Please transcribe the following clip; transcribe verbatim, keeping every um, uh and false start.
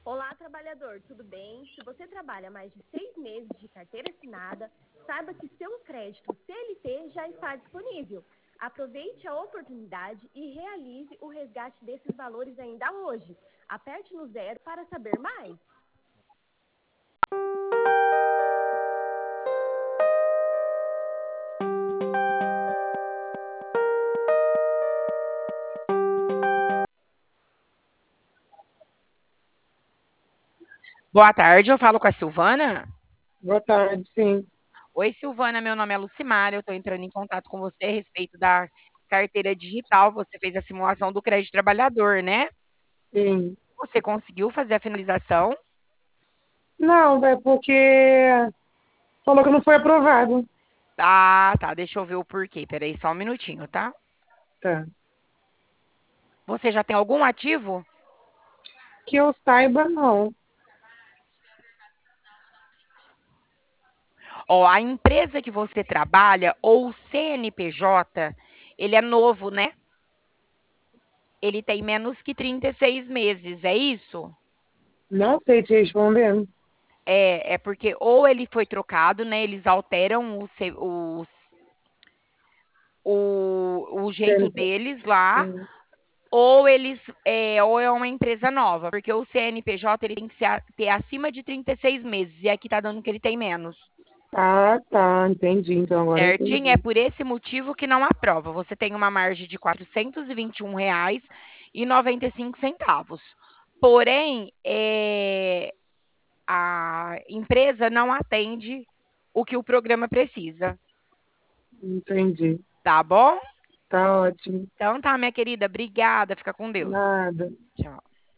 Olá, trabalhador, tudo bem? Se você trabalha mais de seis meses de carteira assinada, saiba que seu crédito C L T já está disponível. Aproveite a oportunidade e realize o resgate desses valores ainda hoje. Aperte no zero para saber mais. Boa tarde, eu falo com a Silvana. Boa tarde, sim, Oi, Silvana, meu nome é Lucimara, eu estou entrando em contato com você a respeito da carteira digital. Você fez a simulação do crédito trabalhador, né? sim. Você conseguiu fazer a finalização? Não, é porque falou que não foi aprovado. Ah, tá, deixa eu ver o porquê. Peraí, só um minutinho, tá? Tá. Você já tem algum ativo? Que eu saiba, não. Ó, a empresa que você trabalha, ou o C N P J, ele é novo, né? Ele tem menos que trinta e seis meses, é isso? Não sei te responder. É, é porque ou ele foi trocado, né? Eles alteram o, C- o, o, o jeito C N P. deles lá, Hum. ou eles é, ou é uma empresa nova, porque o C N P J ele tem que ser, a- ter acima de trinta e seis meses, e aqui tá dando que ele tem menos. Ah, tá, entendi. Então agora eu Certinho? É entendi. por esse motivo que não aprova. Você tem uma margem de quatrocentos e vinte e um reais e noventa e cinco centavos. Porém, é, a empresa não atende o que o programa precisa. Entendi. Tá bom? Tá ótimo. Então tá, minha querida. Obrigada. Fica com Deus. Nada. Tchau.